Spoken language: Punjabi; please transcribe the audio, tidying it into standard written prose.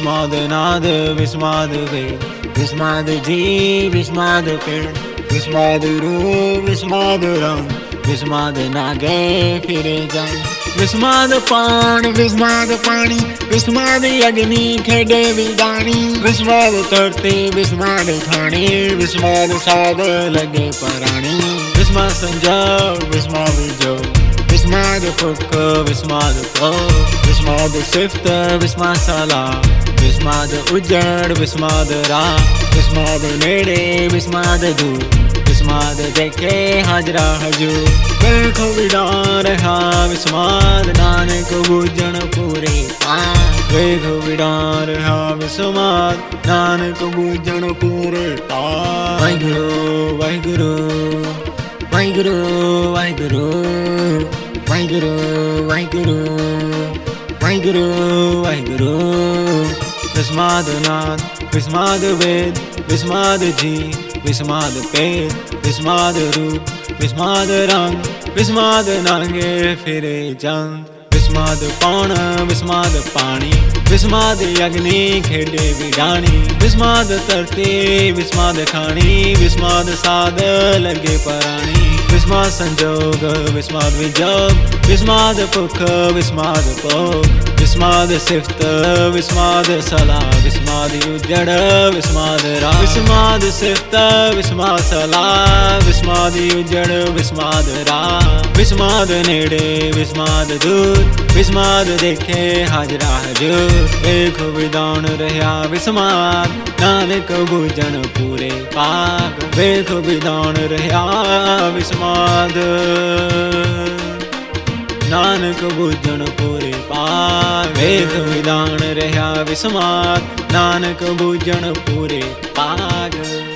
ਵਿਸਮਾਦ ਨਾਦ ਵਿਸਮਾਦ ਵੇਦ ਵਿਸਮਾਦ ਜੀ ਵਿਸਮਾਦ ਪੇੜ ਵਿਸਮਾਦ ਰੂਪ ਵਿਸਮਾਦ ਰੰਗ ਵਿਸਮਾਦ ਨਾਗੇ ਫਿਰੇ ਜੰਗ ਵਿਸਮਾਦ ਪਾਣ ਵਿਸਮਾਦ ਪਾਣੀ ਵਿਸਮਾਦ ਅਗਨੀ ਖੇਡੇ ਵਿਦਾਣੀ ਵਿਸਮਾਦ ਧਰਤੀ ਵਿਸਮਾਦ ਖਾਣੀ ਵਿਸਮਾਦ ਸਾਧ ਲਗੇ ਪਰਾਣੀ ਵਿਸਮਾਦ ਸੰਜੋਗ ਵਿਸਮਾਦ ਜੋ ਵਿਸਮਾਦ ਫੁਕ ਵਿਸਮਾਦ ਕੋ ਵਿਸਮਾਦ ਸਿਫਤ ਵਿਸਮਾਦ ਸਲਾ ਵਿਸਮਾਦ ਉਜੜ ਵਿਸਮਾਦ ਰਾਹ ਵਿਸਮਾਦ ਨੇੜੇ ਵਿਸਮਾਦ ਦੂਰ ਵਿਸਮਾਦ ਦੇਖੇ ਹਾਜ਼ਰਾ ਹਜੂਰ ਵੇਖੋ ਵਿਡਾਰ ਰਹਾ ਵਿਸਮਾਦ ਨਾਨਕ ਬੂਝਣ ਪੂਰੇ ਪਾਰ ਵੇਖੋ ਵਿਡਾਰ ਰਹਾ ਵਿਸਮਾਦ ਨਾਨਕ ਬੂਝਣ ਪੂਰੇ ਪਾਰ ਵਾਹਿਗੁਰੂ ਵਾਹਿਗੁਰੂ ਵਾਹਿਗੁਰੂ ਵਾਹਿਗੁਰੂ ਵਾਹਿਗੁਰੂ ਵਾਹਿਗੁਰੂ ਵਾਹਿਗੁਰੂ ਵਾਹਿਗੁਰੂ ਵਿਸਮਾਦ ਨਾਦ ਵਿਸਮਾਦ ਵੇਦ ਵਿਸਮਾਦ ਜੀ ਵਿਸਮਾਦ ਪੇਦ ਵਿਸਮਾਦ ਰੂਪ ਵਿਸਮਾਦ ਰੰਗ ਵਿਸਮਾਦ ਨਾਗੇ ਫਿਰੇ ਜੰਗ ਵਿਸਮਾਦ ਪੌਣ ਵਿਸਮਾਦ ਪਾਣੀ ਵਿਸਮਾਦ ਅਗਨੀ ਖੇਡੇ ਵਿਡਾਣੀ ਵਿਸਮਾਦ ਧਰਤੀ ਵਿਸਮਾਦ ਖਾਣੀ ਵਿਸਮਾਦ ਸਾਧ ਲਗੇ ਪਰਾਣੀ ਵਿਸਮਾਦ ਸੰਜੋਗ ਵਿਸਮਾਦ ਵਿਜੋਗ ਵਿਸਮਾਦ ਭੁਖ ਵਿਸਮਾਦ ਭੋਗ ਵਿਸਮਾਦ ਸਿਫਤ ਵਿਸਮਾਦ ਸਲਾ ਵਿਸਮਾਦ ਉਜੜ ਵਿਸਮਾਦ ਰਾਹ ਵਿਸਮਾਦ ਸਿਫਤ ਵਿਸਮਾਦ ਸਲਾ ਵਿਸਮਾਦ ਉਜੜ ਵਿਸਮਾਦ ਰਾਹ ਵਿਸਮਾਦ ਨੇੜੇ ਵਿਸਮਾਦ ਦੂਰ ਵਿਸਮਾਦ ਦੇਖੇ ਹਾਜ਼ਰਾ ਹਜੂਰ ਵੇਖੋ ਵਿਦਾਨ ਰਹਾ ਵਿਸਮਾਦ ਨਾਨਕ ਬੂਝਣ ਪੂਰੇ ਪਾਗ ਵੇਖੋ ਵਿਦਾਨ ਰਹਾ ਵਿਸਮਾਦ ਨਾਨਕ ਬੂਝਣ ਪੂਰੇ ਪਾਗ ਵੇਖ ਵਿਦਾਨ ਰਹਾ ਵਿਸਮਾਦ ਨਾਨਕ ਬੂਝਣ ਪੂਰੇ ਪਾਗ।